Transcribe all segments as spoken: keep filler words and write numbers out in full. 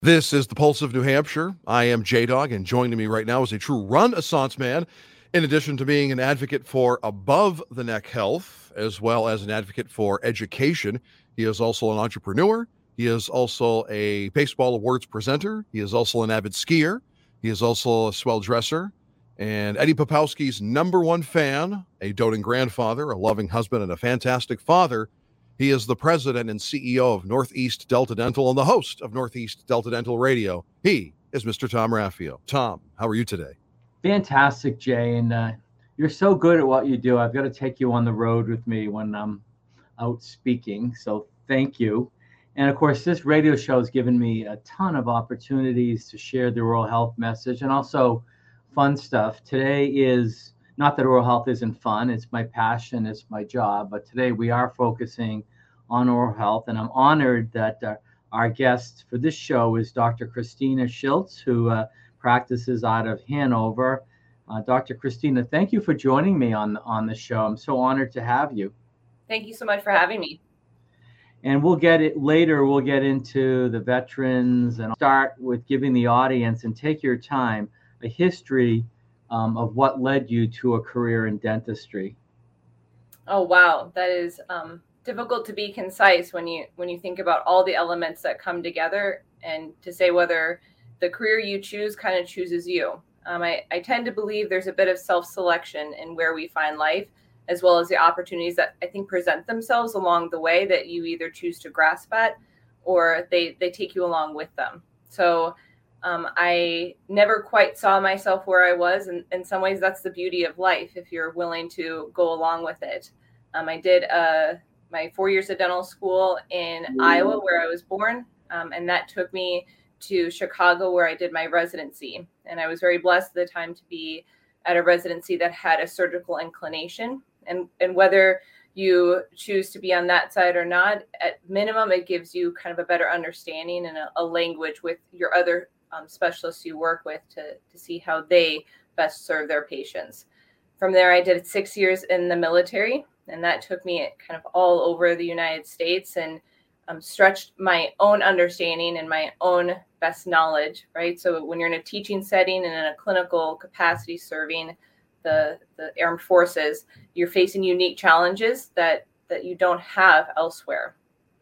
This is the Pulse of New Hampshire. I am J-Dog, and joining me right now is a true Renaissance man. In addition to being an advocate for above-the-neck health, as well as an advocate for education, he is also an entrepreneur. He is also a baseball awards presenter. He is also an avid skier. He is also a swell dresser. And Eddie Popowski's number one fan, a doting grandfather, a loving husband, and a fantastic father. He is the president and C E O of Northeast Delta Dental and the host of Northeast Delta Dental Radio. He is Mister Tom Raffio. Tom, how are you today? Fantastic, Jay. And uh, you're so good at what you do. I've got to take you on the road with me when I'm out speaking. So thank you. And of course, this radio show has given me a ton of opportunities to share the oral health message and also fun stuff. Today is not that oral health isn't fun. It's my passion. It's my job. But today we are focusing on oral health. And I'm honored that uh, our guest for this show is Doctor Christina Schiltz, who uh, practices out of Hanover. Uh, Doctor Christina, thank you for joining me on, on the show. I'm so honored to have you. Thank you so much for having me. And we'll get it later. We'll get into the veterans and start with giving the audience, and take your time, a history um, of what led you to a career in dentistry. Oh, wow. That is um, difficult to be concise when you when you think about all the elements that come together, and to say whether the career you choose kind of chooses you. Um, I, I tend to believe there's a bit of self-selection in where we find life, as well as the opportunities that I think present themselves along the way that you either choose to grasp at or they, they take you along with them. So um, I never quite saw myself where I was. And in some ways, that's the beauty of life, if you're willing to go along with it. Um, I did uh, my four years of dental school in Iowa, where I was born. Um, and that took me to Chicago, where I did my residency. And I was very blessed at the time to be at a residency that had a surgical inclination. And, and whether you choose to be on that side or not, at minimum, it gives you kind of a better understanding and a, a language with your other um, specialists you work with to, to see how they best serve their patients. From there, I did six years in the military, and that took me kind of all over the United States and um, stretched my own understanding and my own best knowledge, right? So when you're in a teaching setting and in a clinical capacity serving the, the armed forces, you're facing unique challenges that, that you don't have elsewhere.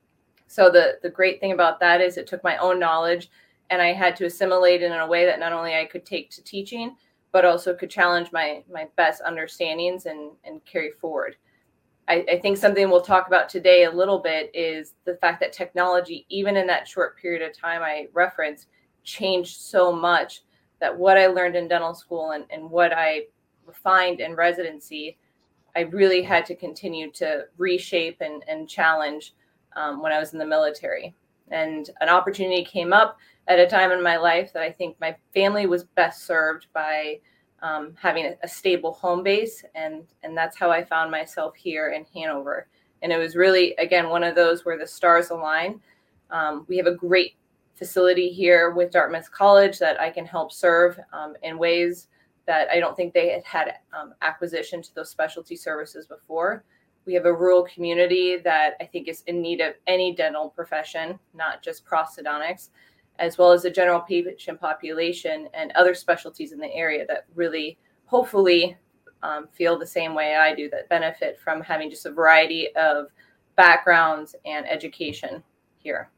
So the, the great thing about that is it took my own knowledge and I had to assimilate it in a way that not only I could take to teaching, but also could challenge my, my best understandings and, and carry forward. I, I think something we'll talk about today a little bit is the fact that technology, even in that short period of time I referenced, changed so much that what I learned in dental school and, and what I refined in residency, I really had to continue to reshape and, and challenge um, when I was in the military. And an opportunity came up at a time in my life that I think my family was best served by um, having a, a stable home base. And, and that's how I found myself here in Hanover. And it was really, again, one of those where the stars align. Um, we have a great facility here with Dartmouth College that I can help serve um, in ways that I don't think they had had um, acquisition to those specialty services before. We have a rural community that I think is in need of any dental profession, not just prosthodontics, as well as the general patient population and other specialties in the area that really, hopefully, um, feel the same way I do, that benefit from having just a variety of backgrounds and education here.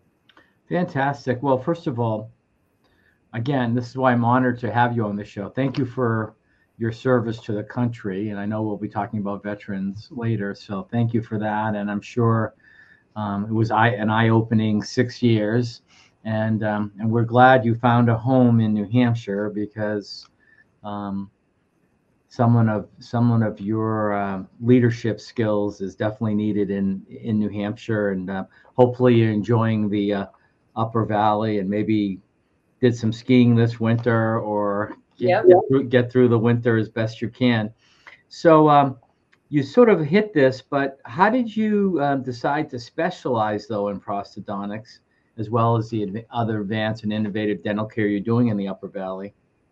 Fantastic. Well, first of all, again, this is why I'm honored to have you on the show. Thank you for your service to the country. And I know we'll be talking about veterans later. So thank you for that. And I'm sure um, it was an eye-opening six years. And um, and we're glad you found a home in New Hampshire, because um, someone of someone of your uh, leadership skills is definitely needed in, in New Hampshire. And uh, hopefully you're enjoying the uh, Upper Valley and maybe did some skiing this winter, or Yep. get, through, get through the winter as best you can. So um, you sort of hit this, but how did you um, decide to specialize, though, in prosthodontics, as well as the adv- other advanced and innovative dental care you're doing in the Upper Valley?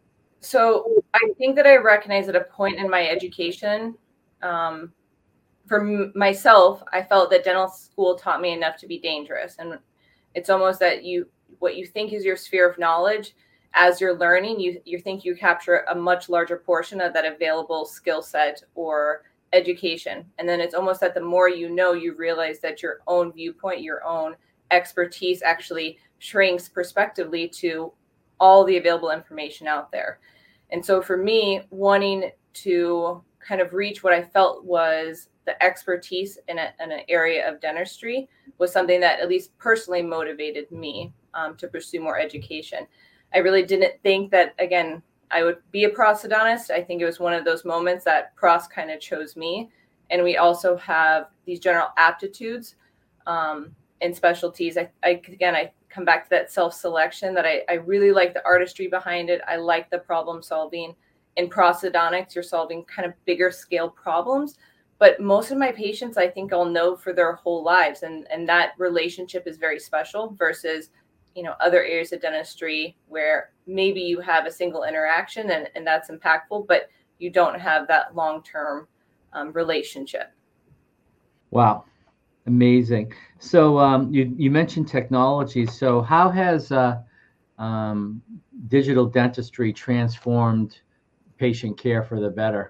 So I think that I recognize at a point in my education, um, for m- myself, I felt that dental school taught me enough to be dangerous. And it's almost that you what you think is your sphere of knowledge, as you're learning, you, you think you capture a much larger portion of that available skill set or education. And then it's almost that the more you know, you realize that your own viewpoint, your own expertise actually shrinks prospectively to all the available information out there. And so for me, wanting to kind of reach what I felt was the expertise in, a, in an area of dentistry was something that at least personally motivated me um, to pursue more education. I really didn't think that, again, I would be a prosthodontist. I think it was one of those moments that pros kind of chose me. And we also have these general aptitudes um, and specialties. I, I, again, I come back to that self-selection that I, I really like the artistry behind it. I like the problem solving. In prosthodontics, you're solving kind of bigger scale problems. But most of my patients, I think I'll know for their whole lives. And, and that relationship is very special versus, you know, other areas of dentistry where maybe you have a single interaction and, and that's impactful, but you don't have that long-term um, relationship. Wow. Amazing. So um, you, you mentioned technology. So how has uh, um, digital dentistry transformed patient care for the better?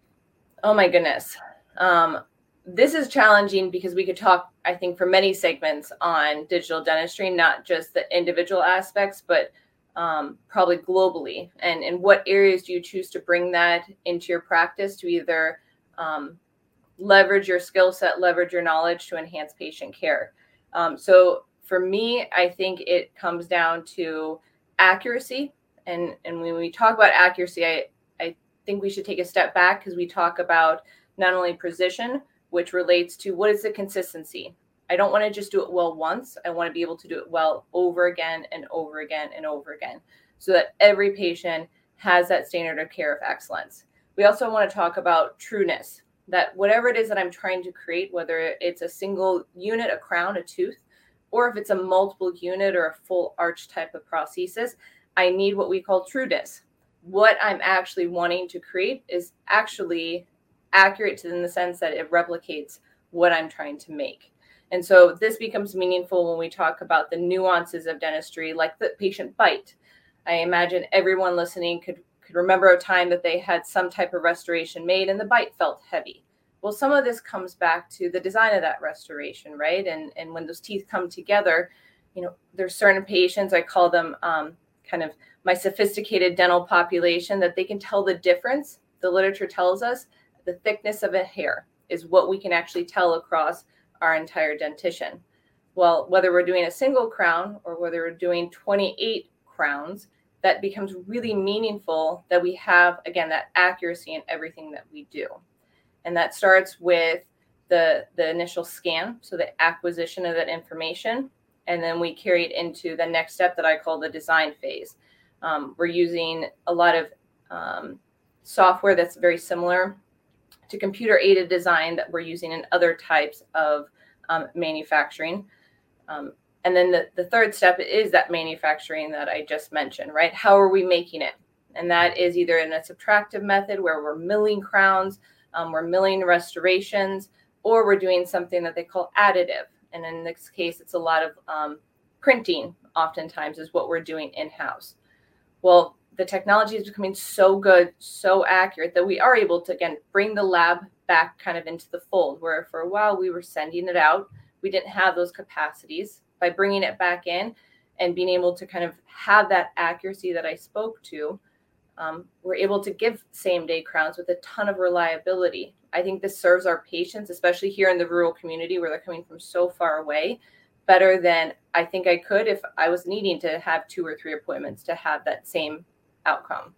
Oh my goodness. Um, this is challenging because we could talk, I think, for many segments on digital dentistry, not just the individual aspects, but um, probably globally. And in what areas do you choose to bring that into your practice to either um, leverage your skill set, leverage your knowledge to enhance patient care? Um, so for me, I think it comes down to accuracy. And, and when we talk about accuracy, I, I think we should take a step back because we talk about not only precision, which relates to what is the consistency. I don't want to just do it well once. I want to be able to do it well over again and over again and over again so that every patient has that standard of care of excellence. We also want to talk about trueness, that whatever it is that I'm trying to create, whether it's a single unit, a crown, a tooth, or if it's a multiple unit or a full arch type of prosthesis, I need what we call trueness. What I'm actually wanting to create is actually accurate in the sense that it replicates what I'm trying to make. And so this becomes meaningful when we talk about the nuances of dentistry, like the patient bite. I imagine everyone listening could, could remember a time that they had some type of restoration made and the bite felt heavy. Well, some of this comes back to the design of that restoration, right? And, and when those teeth come together, you know, there's certain patients, I call them um, kind of my sophisticated dental population, that they can tell the difference. The literature tells us the thickness of a hair is what we can actually tell across our entire dentition. Well, whether we're doing a single crown or whether we're doing twenty-eight crowns, that becomes really meaningful that we have, again, that accuracy in everything that we do. And that starts with the, the initial scan, so the acquisition of that information, and then we carry it into the next step that I call the design phase. Um, we're using a lot of um, software that's very similar to computer-aided design that we're using in other types of um, manufacturing. Um, and then the, the third step is that manufacturing that I just mentioned, right? How are we making it? And that is either in a subtractive method where we're milling crowns, um, we're milling restorations, or we're doing something that they call additive. And in this case, it's a lot of um, printing oftentimes is what we're doing in-house. Well, the technology is becoming so good, so accurate that we are able to, again, bring the lab back kind of into the fold, where for a while we were sending it out. We didn't have those capacities. By bringing it back in and being able to kind of have that accuracy that I spoke to, um, we're able to give same-day crowns with a ton of reliability. I think this serves our patients, especially here in the rural community where they're coming from so far away, better than I think I could if I was needing to have two or three appointments to have that same outcome.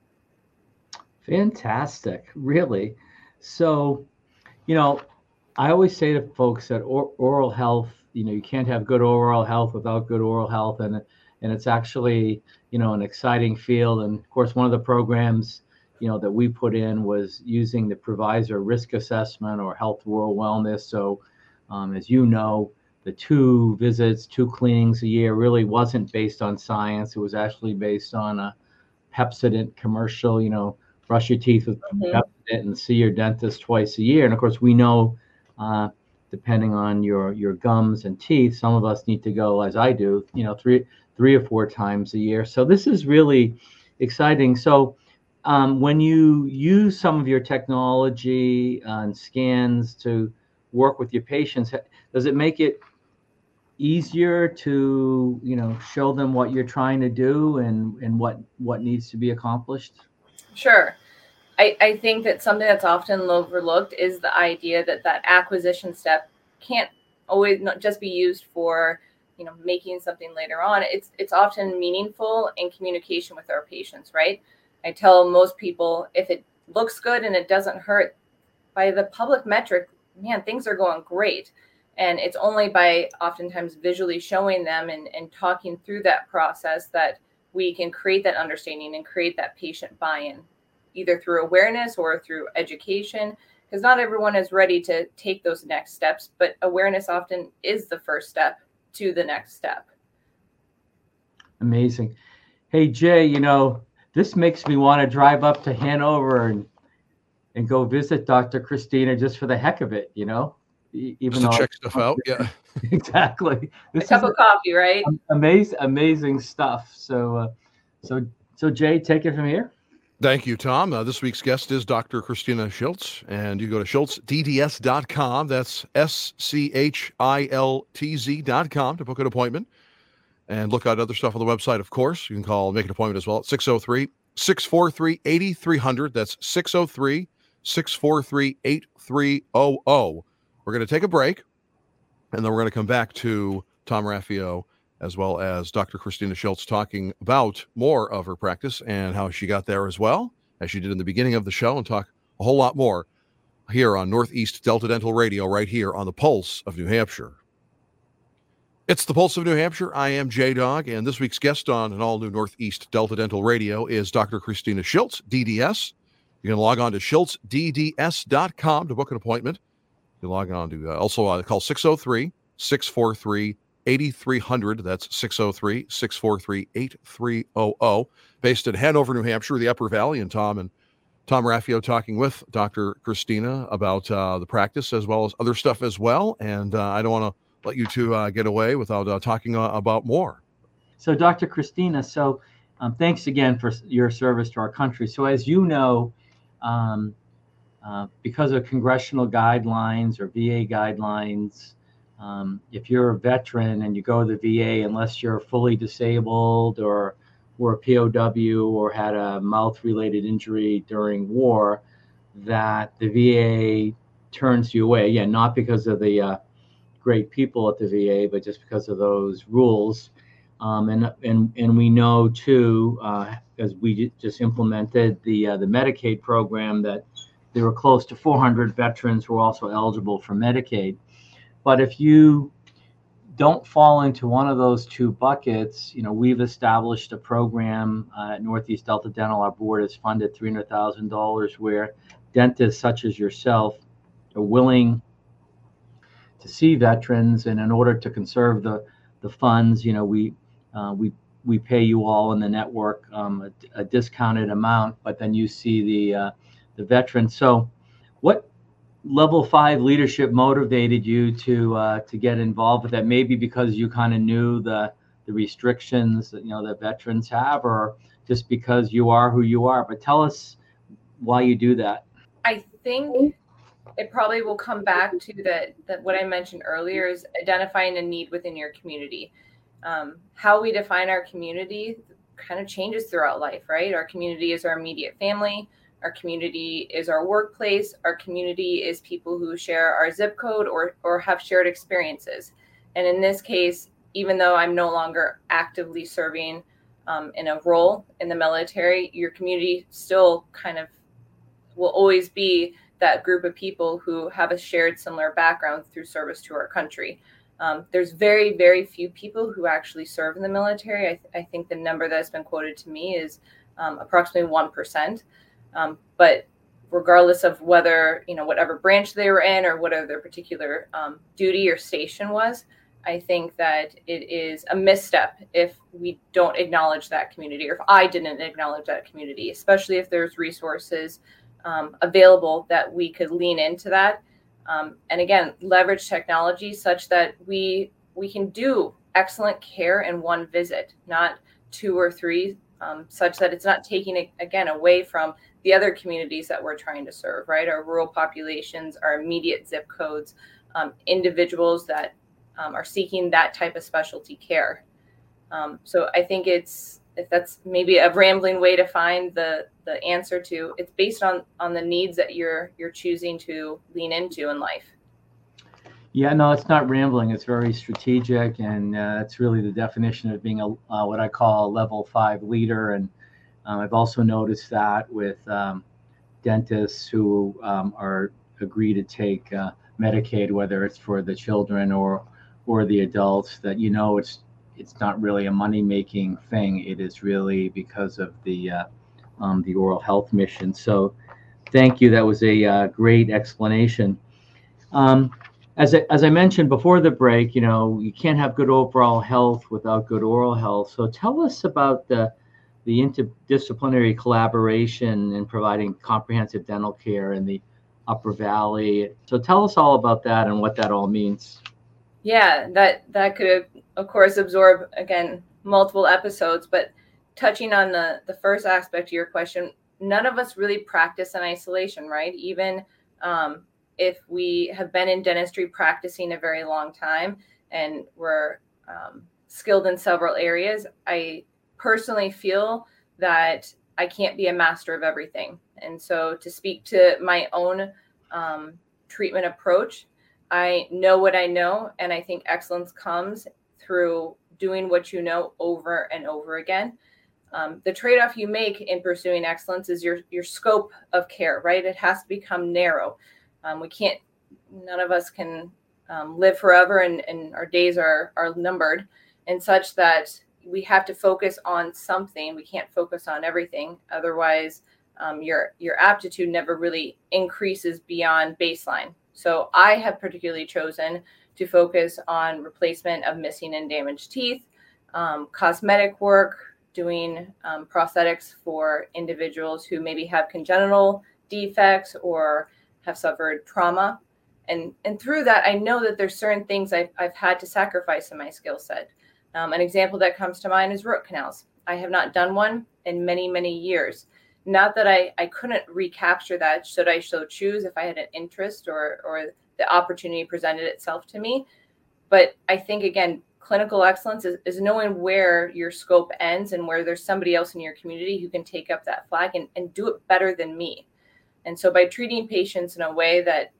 Fantastic, really. So, you know, I always say to folks that or, oral health, you know, you can't have good oral health without good oral health, and and it's actually, you know, an exciting field. And of course, one of the programs, you know, that we put in was using the Provisor risk assessment or health rural wellness. So, um, as you know, the two visits, two cleanings a year really wasn't based on science. It was actually based on a Pepsodent commercial, you know, brush your teeth with mm-hmm. Pepsodent and see your dentist twice a year. And of course, we know, uh, depending on your, your gums and teeth, some of us need to go, as I do, you know, three, three or four times a year. So this is really exciting. So um, when you use some of your technology uh, and scans to work with your patients, does it make it easier to, you know, show them what you're trying to do and, and what, what needs to be accomplished? Sure. I, I think that something that's often overlooked is the idea that that acquisition step can't always not just be used for, you know, making something later on. It's it's often meaningful in communication with our patients, right? I tell most people, if it looks good and it doesn't hurt, by the public metric, man, things are going great. And it's only by oftentimes visually showing them and, and talking through that process that we can create that understanding and create that patient buy-in, either through awareness or through education, because not everyone is ready to take those next steps, but awareness often is the first step to the next step. Amazing. Hey, Jay, you know, this makes me want to drive up to Hanover and and go visit Doctor Christina just for the heck of it, you know, even just though to check stuff out. Yeah, exactly. This a cup of coffee, right? Amazing, amazing stuff. So, uh, so, so Jay, take it from here. Thank you, Tom. Uh, this week's guest is Doctor Christina Schiltz, and you go to schiltz d d s dot com. That's S C H I L T Z dot com to book an appointment and look at other stuff on the website, of course. You can call, make an appointment as well at six oh three, six four three, eight three hundred. That's six oh three, six four three, eight three hundred. We're going to take a break, and then we're going to come back to Tom Raffio as well as Doctor Christina Schiltz talking about more of her practice and how she got there as well, as she did in the beginning of the show, and talk a whole lot more here on Northeast Delta Dental Radio, right here on the Pulse of New Hampshire. It's the Pulse of New Hampshire. I am J-Dog, and this week's guest on an all-new Northeast Delta Dental Radio is Doctor Christina Schiltz, D D S. You can log on to schiltz d d s dot com to book an appointment. You log on to uh, also uh, call six oh three, six four three, eight three hundred. That's six oh three, six four three, eight three hundred. Based in Hanover, New Hampshire, the Upper Valley, and Tom and Tom Raffio talking with Doctor Christina about uh, the practice as well as other stuff as well. And uh, I don't want to let you two uh, get away without uh, talking uh, about more. So, Doctor Christina, so um, thanks again for your service to our country. So, as you know, um, uh, because of congressional guidelines or V A guidelines, um, if you're a veteran and you go to the V A, unless you're fully disabled or were a P O W or had a mouth-related injury during war, that the V A turns you away. Yeah, not because of the uh, great people at the V A, but just because of those rules. Um, and and and we know too, uh, as we just implemented the uh, the Medicaid program, that there were close to four hundred veterans who were also eligible for Medicaid. But if you don't fall into one of those two buckets, you know, we've established a program uh, at Northeast Delta Dental. Our board has funded three hundred thousand dollars where dentists such as yourself are willing to see veterans, and in order to conserve the the funds, you know, we uh, we we pay you all in the network um, a, a discounted amount, but then you see the uh, the veterans. So, what level five leadership motivated you to uh, to get involved with that? Maybe because you kind of knew the the restrictions that, you know, that veterans have, or just because you are who you are. But tell us why you do that. I think it probably will come back to that, that what I mentioned earlier is identifying a need within your community. Um, how we define our community kind of changes throughout life, right? Our community is our immediate family. Our community is our workplace. Our community is people who share our zip code or, or have shared experiences. And in this case, even though I'm no longer actively serving um, in a role in the military, your community still kind of will always be that group of people who have a shared similar background through service to our country. Um, there's very, very few people who actually serve in the military. I, th- I think the number that's been quoted to me is um, approximately one percent. Um, but regardless of whether, you know, whatever branch they were in or whatever their particular um, duty or station was, I think that it is a misstep if we don't acknowledge that community, or if I didn't acknowledge that community, especially if there's resources um, available that we could lean into that. Um, and again, leverage technology such that we we can do excellent care in one visit, not two or three, um, such that it's not taking it, again, away from the other communities that we're trying to serve, right? Our rural populations, our immediate zip codes, um, individuals that um, are seeking that type of specialty care. Um, so I think it's, if that's maybe a rambling way to find the the answer to, it's based on on the needs that you're you're choosing to lean into in life. Yeah, no, it's not rambling. It's very strategic, and uh, it's really the definition of being a uh, what I call a level five leader. And um, I've also noticed that with um, dentists who um, are agree to take uh, Medicaid, whether it's for the children or or the adults, that you know it's it's not really a money-making thing. It is really because of the uh, um, the oral health mission. So, thank you. That was a uh, great explanation. Um, As I, as I mentioned before the break, you know, you can't have good overall health without good oral health. So tell us about the the interdisciplinary collaboration in providing comprehensive dental care in the Upper Valley. So tell us all about that and what that all means. Yeah, that that could, of course, absorb, again, multiple episodes. But touching on the the first aspect of your question, none of us really practice in isolation, right? Even um, if we have been in dentistry practicing a very long time and we're um, skilled in several areas, I personally feel that I can't be a master of everything. And so to speak to my own um, treatment approach, I know what I know, and I think excellence comes through doing what you know over and over again. Um, the trade-off you make in pursuing excellence is your your scope of care, right? It has to become narrow. Um, we can't, none of us can um, live forever, and, and our days are, are numbered, and such that we have to focus on something. We can't focus on everything. Otherwise, um, your, your aptitude never really increases beyond baseline. So I have particularly chosen to focus on replacement of missing and damaged teeth, um, cosmetic work, doing um, prosthetics for individuals who maybe have congenital defects or have suffered trauma. And, and through that, I know that there's certain things I've, I've had to sacrifice in my skill set. Um, an example that comes to mind is root canals. I have not done one in many, many years. Not that I, I couldn't recapture that should I so choose, if I had an interest or, or the opportunity presented itself to me. But I think, again, clinical excellence is, is knowing where your scope ends and where there's somebody else in your community who can take up that flag and, and do it better than me. And so by treating patients in a way that,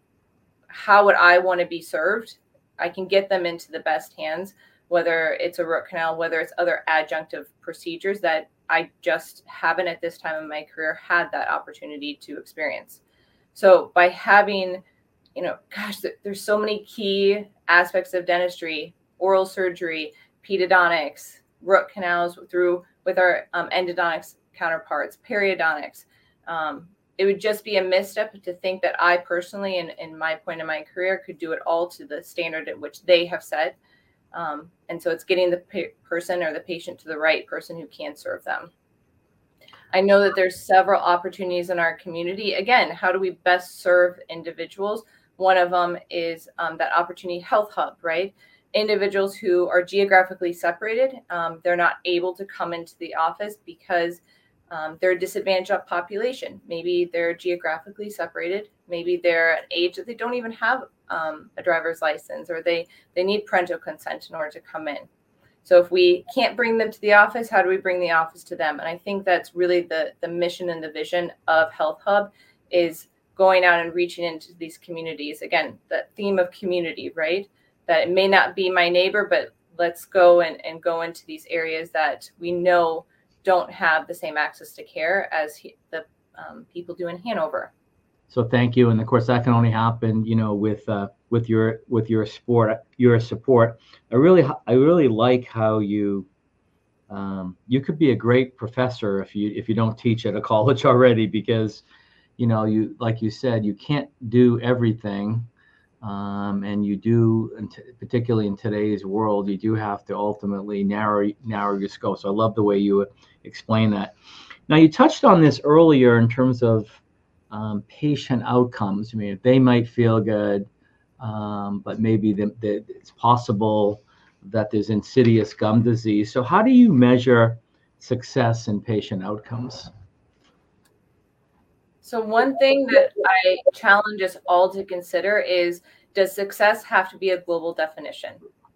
how would I want to be served, I can get them into the best hands, whether it's a root canal, whether it's other adjunctive procedures that I just haven't at this time in my career had that opportunity to experience. So by having, you know, gosh, there's so many key aspects of dentistry, oral surgery, pedodontics, root canals through with our um, endodontics counterparts, periodontics. Um, It would just be a misstep to think that I personally, in, in my point in my career, could do it all to the standard at which they have set. Um, and so it's getting the pa- person or the patient to the right person who can serve them. I know that there's several opportunities in our community. Again, how do we best serve individuals? One of them is um, that Opportunity Health Hub, right? Individuals who are geographically separated, um, they're not able to come into the office because Um, they're a disadvantaged population. Maybe they're geographically separated. Maybe they're at an age that they don't even have um, a driver's license, or they, they need parental consent in order to come in. So if we can't bring them to the office, how do we bring the office to them? And I think that's really the, the mission and the vision of Health Hub, is going out and reaching into these communities. Again, the theme of community, right? That it may not be my neighbor, but let's go and, and go into these areas that we know don't have the same access to care as he, the um, people do in Hanover. So thank you, and of course that can only happen, you know, with uh, with your with your sport, your support. I really I really like how you um, you could be a great professor if you if you don't teach at a college already, because you know you like you said, you can't do everything. Um, and you do, particularly in today's world, you do have to ultimately narrow narrow your scope. So I love the way you explain that. Now, you touched on this earlier in terms of um, patient outcomes. I mean, they might feel good, um, but maybe the, the, it's possible that there's insidious gum disease. So how do you measure success in patient outcomes? So one thing that I challenge us all to consider is, does success have to be a global definition?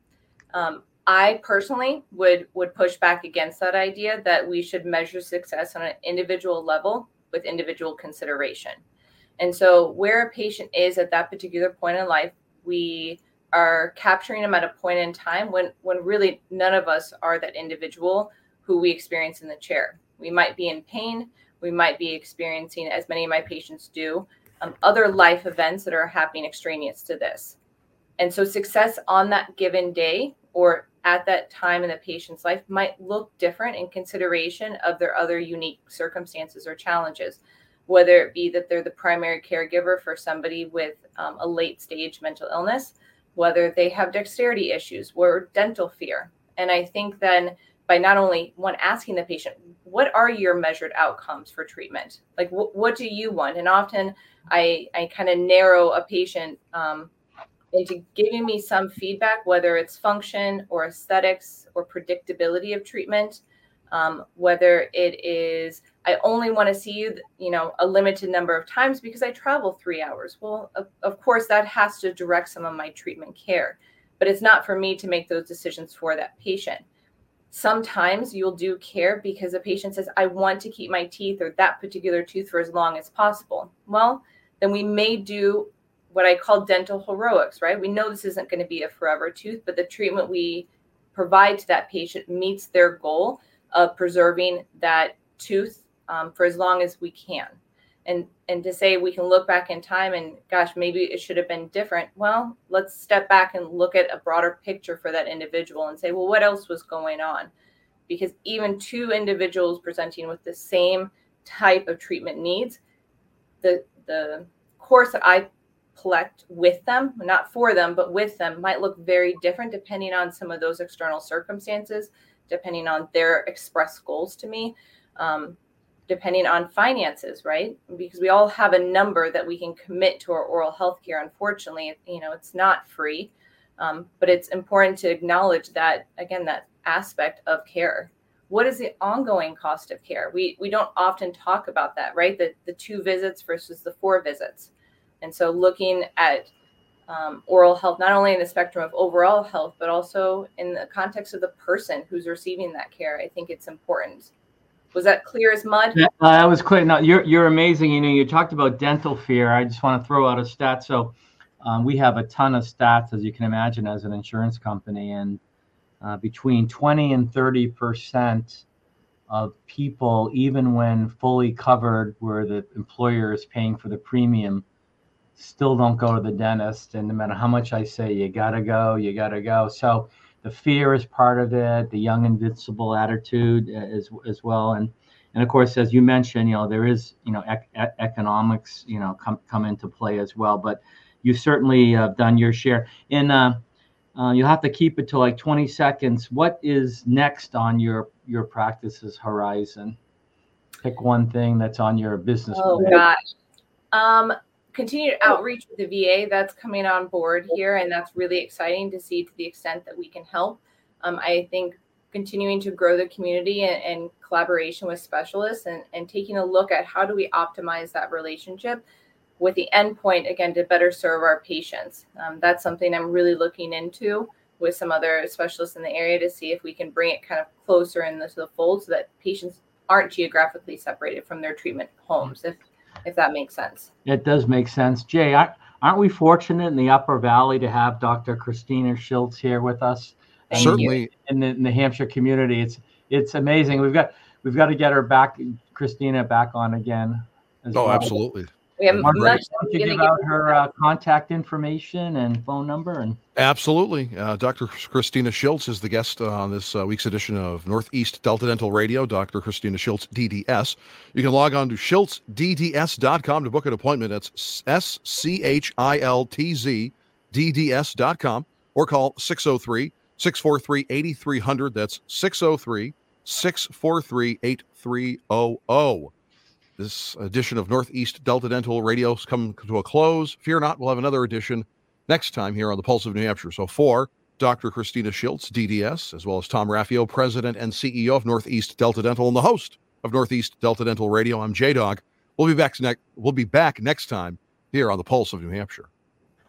Um, I personally would would push back against that idea that we should measure success on an individual level with individual consideration. And so where a patient is at that particular point in life, we are capturing them at a point in time when, when really none of us are that individual who we experience in the chair. We might be in pain. We might be experiencing, as many of my patients do, um, other life events that are happening extraneous to this. And so success on that given day or at that time in the patient's life might look different in consideration of their other unique circumstances or challenges, whether it be that they're the primary caregiver for somebody with um, a late stage mental illness, whether they have dexterity issues or dental fear. And I think then by not only one asking the patient, what are your measured outcomes for treatment? Like, wh- what do you want? And often I, I kind of narrow a patient um, into giving me some feedback, whether it's function or aesthetics or predictability of treatment, um, whether it is, I only want to see you, you know, a limited number of times because I travel three hours. Well, of, of course, that has to direct some of my treatment care, but it's not for me to make those decisions for that patient. Sometimes you'll do care because a patient says, I want to keep my teeth or that particular tooth for as long as possible. Well, then we may do what I call dental heroics, right? We know this isn't going to be a forever tooth, but the treatment we provide to that patient meets their goal of preserving that tooth um, for as long as we can. And and to say we can look back in time and gosh, maybe it should have been different. Well, let's step back and look at a broader picture for that individual and say, well, what else was going on? Because even two individuals presenting with the same type of treatment needs, the the course that I collect with them, not for them, but with them, might look very different depending on some of those external circumstances, depending on their expressed goals to me. Um, depending on finances, right? Because we all have a number that we can commit to our oral health care. Unfortunately, you know, it's not free, um, but it's important to acknowledge that, again, that aspect of care. What is the ongoing cost of care? We we don't often talk about that, right? The, the two visits versus the four visits. And so looking at um, oral health, not only in the spectrum of overall health, but also in the context of the person who's receiving that care, I think it's important. Was that clear as mud? Yeah, uh, that was clear. No, you're you're amazing. You know, you talked about dental fear. I just want to throw out a stat. So um, we have a ton of stats, as you can imagine, as an insurance company, and uh, between twenty and thirty percent of people, even when fully covered, where the employer is paying for the premium, still don't go to the dentist. And no matter how much I say, you gotta go, you gotta go. So the fear is part of it, the young invincible attitude as as well, and and of course, as you mentioned, you know, there is, you know, ec- economics, you know, come come into play as well. But you've certainly have uh, done your share. And uh, uh, you'll have to keep it to like twenty seconds. What is next on your your practice's horizon? Pick one thing that's on your business oh, plan. Gosh. Um, continued outreach with the V A, that's coming on board here, and that's really exciting to see to the extent that we can help. Um, I think continuing to grow the community and, and collaboration with specialists and, and taking a look at how do we optimize that relationship with the end point, again, to better serve our patients. Um, that's something I'm really looking into with some other specialists in the area to see if we can bring it kind of closer into the fold so that patients aren't geographically separated from their treatment homes, if if that makes sense. It does make sense. Jay, aren't we fortunate in the Upper Valley to have Doctor Christina Schultz here with us? Thank Certainly. you. In the, in the Hampshire community. It's it's amazing. We've got we've got to get her back, Christina, back on again. As Oh, well. absolutely. We have Margaret, much why don't you give out her uh, contact information and phone number? And Absolutely. Uh, Doctor Christina Schultz is the guest uh, on this uh, week's edition of Northeast Delta Dental Radio, Doctor Christina Schultz, D D S. You can log on to schultz d d s dot com to book an appointment. That's S C H I L T Z D D S dot com, or call six oh three, six four three, eight three zero zero. That's six oh three, six four three, eight three zero zero. This edition of Northeast Delta Dental Radio has come to a close. Fear not, we'll have another edition next time here on the Pulse of New Hampshire. So for Doctor Christina Schiltz, D D S, as well as Tom Raffio, President and C E O of Northeast Delta Dental and the host of Northeast Delta Dental Radio. I'm J-Dog. We'll be back next. We'll be back next time here on the Pulse of New Hampshire.